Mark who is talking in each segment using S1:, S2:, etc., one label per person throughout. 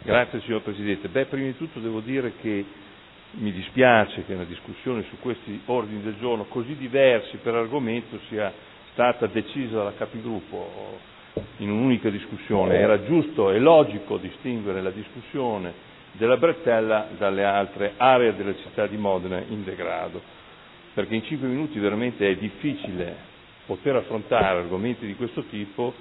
S1: Grazie signor Presidente. Prima di tutto devo dire che mi dispiace che una discussione su questi ordini del giorno così diversi per argomento sia stata decisa dalla Capigruppo in un'unica discussione. Era giusto e logico distinguere la discussione della bretella dalle altre aree della città di Modena in degrado, perché in 5 minuti veramente è difficile poter affrontare argomenti di questo tipo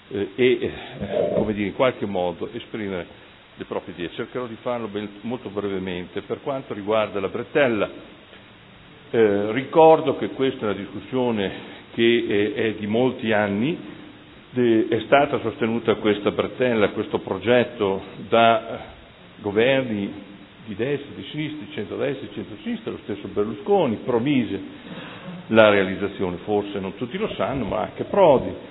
S1: come dire, in qualche modo esprimere le proprie idee. Cercherò di farlo molto brevemente. Per quanto riguarda la bretella, ricordo che questa è una discussione che è di molti anni, è stata sostenuta questa bretella, questo progetto da governi di destra, di sinistra, di centrodestra, di centrosinistra. Lo stesso Berlusconi promise la realizzazione, forse non tutti lo sanno, ma anche Prodi.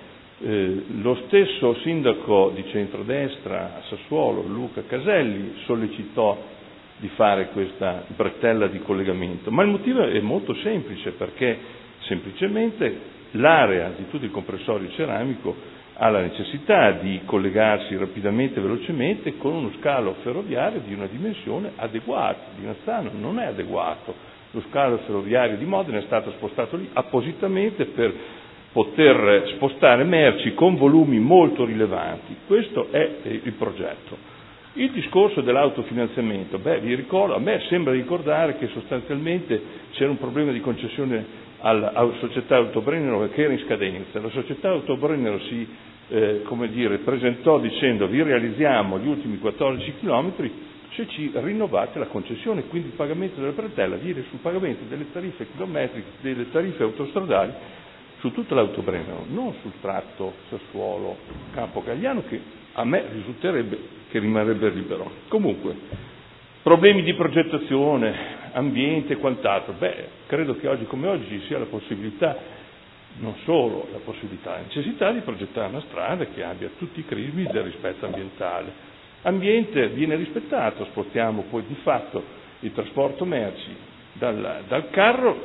S1: Lo stesso sindaco di centrodestra a Sassuolo, Luca Caselli, sollecitò di fare questa bretella di collegamento, ma il motivo è molto semplice, perché semplicemente l'area di tutto il comprensorio ceramico ha la necessità di collegarsi rapidamente e velocemente con uno scalo ferroviario di una dimensione adeguata. Di Nazzano non è adeguato, lo scalo ferroviario di Modena è stato spostato lì appositamente per poter spostare merci con volumi molto rilevanti. Questo è il progetto. Il discorso dell'autofinanziamento, vi ricordo, a me sembra ricordare che sostanzialmente c'era un problema di concessione alla società Autobrennero che era in scadenza. La società Autobrennero si presentò dicendo: vi realizziamo gli ultimi 14 chilometri se ci rinnovate la concessione, quindi il pagamento della bretella viene sul pagamento delle tariffe chilometriche, delle tariffe autostradali su tutta l'Autobrennero, non sul tratto Sassuolo-Campo Galliano, che a me risulterebbe che rimarrebbe libero. Comunque, problemi di progettazione, ambiente e quant'altro. Credo che oggi come oggi ci sia la possibilità, non solo la possibilità, la necessità di progettare una strada che abbia tutti i crismi del rispetto ambientale. Ambiente viene rispettato, spostiamo poi di fatto il trasporto merci dal carro,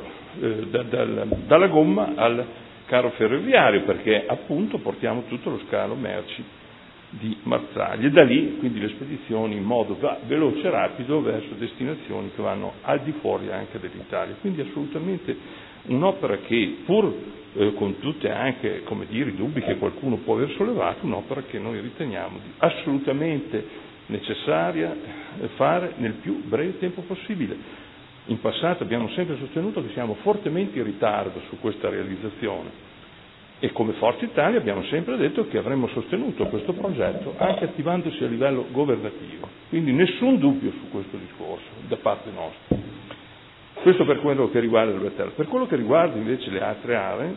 S1: dalla gomma al carro ferroviario, perché appunto portiamo tutto lo scalo merci di Marzaglia e da lì quindi le spedizioni in modo veloce e rapido verso destinazioni che vanno al di fuori anche dell'Italia. Quindi assolutamente un'opera che, pur con tutte anche i dubbi che qualcuno può aver sollevato, un'opera che noi riteniamo assolutamente necessaria fare nel più breve tempo possibile. In passato abbiamo sempre sostenuto che siamo fortemente in ritardo su questa realizzazione e come Forza Italia abbiamo sempre detto che avremmo sostenuto questo progetto anche attivandosi a livello governativo. Quindi nessun dubbio su questo discorso da parte nostra. Questo per quello che riguarda la bretella. Per quello che riguarda invece le altre aree,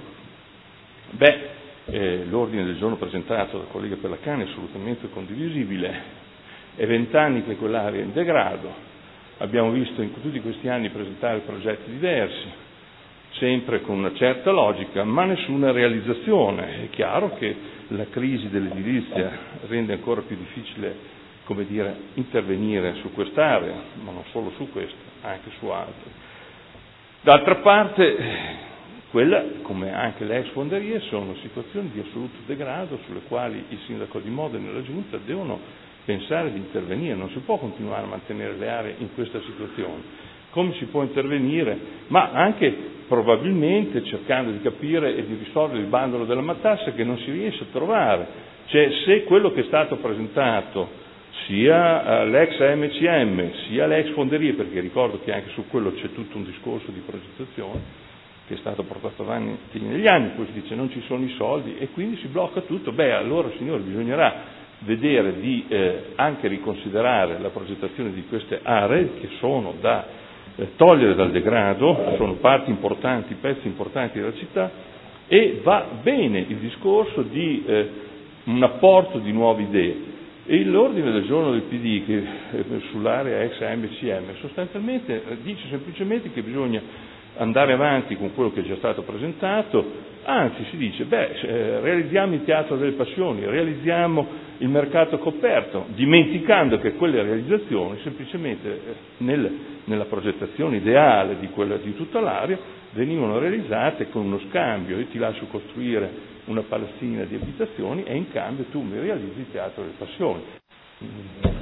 S1: l'ordine del giorno presentato dal collega Pellacani è assolutamente condivisibile. È 20 anni che quell'area è in degrado. Abbiamo visto in tutti questi anni presentare progetti diversi, sempre con una certa logica, ma nessuna realizzazione. È chiaro che la crisi dell'edilizia rende ancora più difficile, intervenire su quest'area, ma non solo su questa, anche su altre. D'altra parte, quella, come anche le ex fonderie, sono situazioni di assoluto degrado sulle quali il sindaco di Modena e la Giunta devono pensare di intervenire. Non si può continuare a mantenere le aree in questa situazione. Come si può intervenire? Ma anche probabilmente cercando di capire e di risolvere il bandolo della matassa che non si riesce a trovare. Se quello che è stato presentato sia l'ex MCM sia le ex fonderie, perché ricordo che anche su quello c'è tutto un discorso di progettazione che è stato portato avanti negli anni, poi si dice non ci sono i soldi e quindi si blocca tutto. Allora signori, bisognerà vedere di anche riconsiderare la progettazione di queste aree che sono da togliere dal degrado, sono parti importanti, pezzi importanti della città, e va bene il discorso di un apporto di nuove idee. E l'ordine del giorno del PD che sull'area ex MCM sostanzialmente dice semplicemente che bisogna andare avanti con quello che è già stato presentato, anzi si dice realizziamo il Teatro delle Passioni, realizziamo il mercato coperto, dimenticando che quelle realizzazioni semplicemente nella progettazione ideale di tutta l'area venivano realizzate con uno scambio: io ti lascio costruire una palazzina di abitazioni e in cambio tu mi realizzi il Teatro delle Passioni.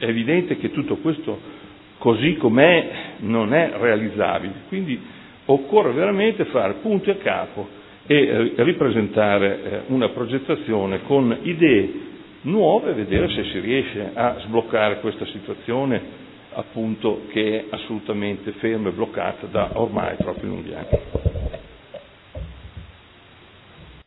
S1: È evidente che tutto questo così com'è non è realizzabile, quindi occorre veramente fare punto e capo e ripresentare una progettazione con idee nuove e vedere se si riesce a sbloccare questa situazione appunto che è assolutamente ferma e bloccata da ormai troppi lunghi anni.